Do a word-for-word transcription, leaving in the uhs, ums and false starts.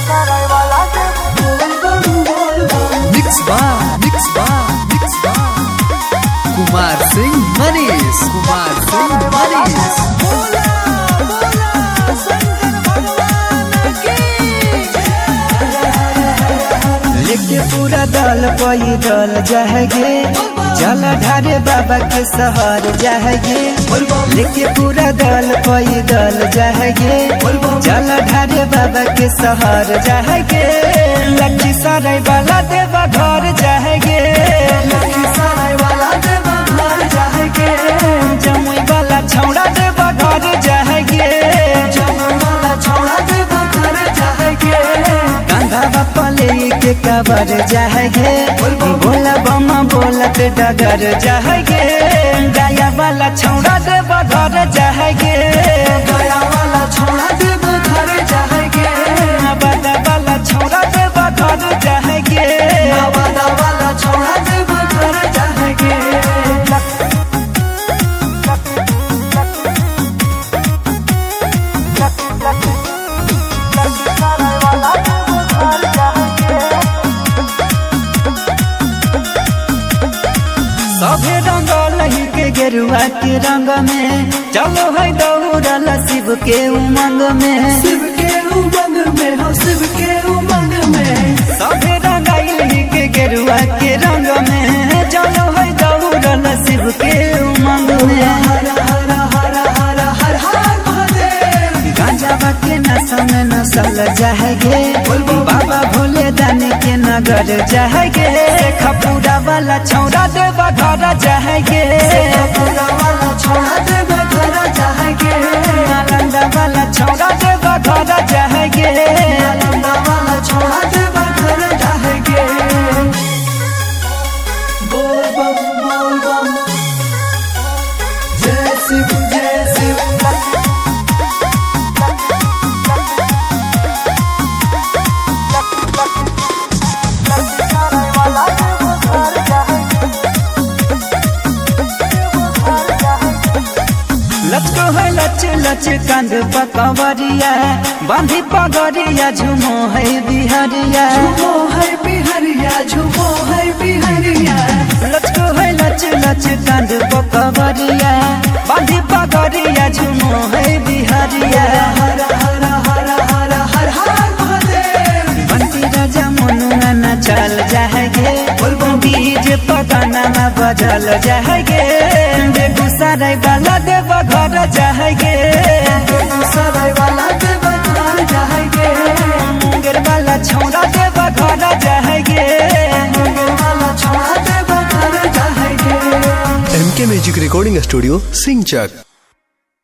Mix bar, mix bar, mix bar. Kumar Singh Manish, Kumar Singh Manish. लेके पूरा दल कोई दल जाएगे, जल ढारे बाबा के शहर जाएगे। लेके पूरा दल कोई दल जाएगे, जल ढारे बाबा के शहर जाएगे। लक्ष्मी सराय वाला देवा घर जाएगे, लक्ष्मी सराय वाला देवा घर जाएगे। जमुई वाला छौड़ा देवा घर जाएगे, जमुई वाला छौड़ा देवा घर जाएगे। कांधा बापा के कबर जाएगे, बोला बमा बोलत डगर जाएगे। गाया वाला छौड़ा देवा घर जाएगे, गाया वाला छौड़ा देवा घर जाएगे। नवादा वाला छौड़ा देवा घर जाएगे, नवादा वाला छौड़ा देवा घर जाएगे। सभे रंग लही के गेरुआ के रंग में, चलो है दौड़ल शिव के उमंग में, शिव के उमंग में हो, शिव के उमंग में। सभे रंग लही के गेरुआ के रंग में, चलो है दौड़ल शिव के उमंग में। हर हर हर हर हर हर महादेव। गांजा के नशा में नसल जाएगे, बाबा भोले दानी के नगर जाएगे। खपूरा वाला छौड़ा देवा घर जाएगे, खपूरा वाला छौड़ा देवा घर जाएगे। नालंदा वाला छौड़ा देवा घर जाएगे, नालंदा वाला छौड़ा देवा घर जाएगे। बोल बम बोल बम, जय शिव जय शिव। लचको है लच लच कंध पकवरिया, बांधी पगड़िया झुमो है बिहरिया, झुमो है बिहरिया, झुमो है बिहरिया। लचको है लच लच कंध पकवरिया, बांधी पगड़िया झुमो है बिहरिया। हर हर हर हर हर हर महादेव। बंटी राजा मनुआ न चल जाएगे, डीजे पताना में बजल जाएगे। बेगूसराय वाला देवा घर जाएगे, बेगूसराय वाला देवा घर जाएगे। मुंगेर वाला छौड़ा देवा घर जाएगे, मुंगेर वाला छौड़ा देवा घर जाएगे। एम के म्यूजिक रिकॉर्डिंग स्टूडियो सिंहचक।